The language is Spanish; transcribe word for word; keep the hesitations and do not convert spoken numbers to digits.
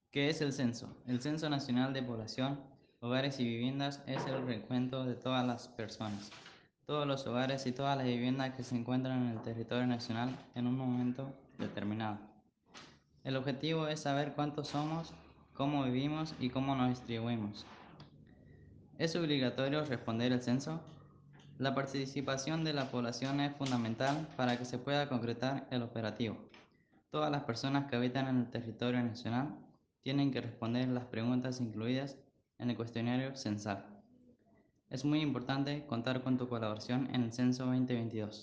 ¿Qué es el censo? El Censo Nacional de Población, Hogares y Viviendas es el recuento de todas las personas, todos los hogares y todas las viviendas que se encuentran en el territorio nacional en un momento determinado. El objetivo es saber cuántos somos, cómo vivimos y cómo nos distribuimos. ¿Es obligatorio responder el censo? La participación de la población es fundamental para que se pueda concretar el operativo. Todas las personas que habitan en el territorio nacional tienen que responder las preguntas incluidas en el cuestionario censal. Es muy importante contar con tu colaboración en el Censo veinte veintidós.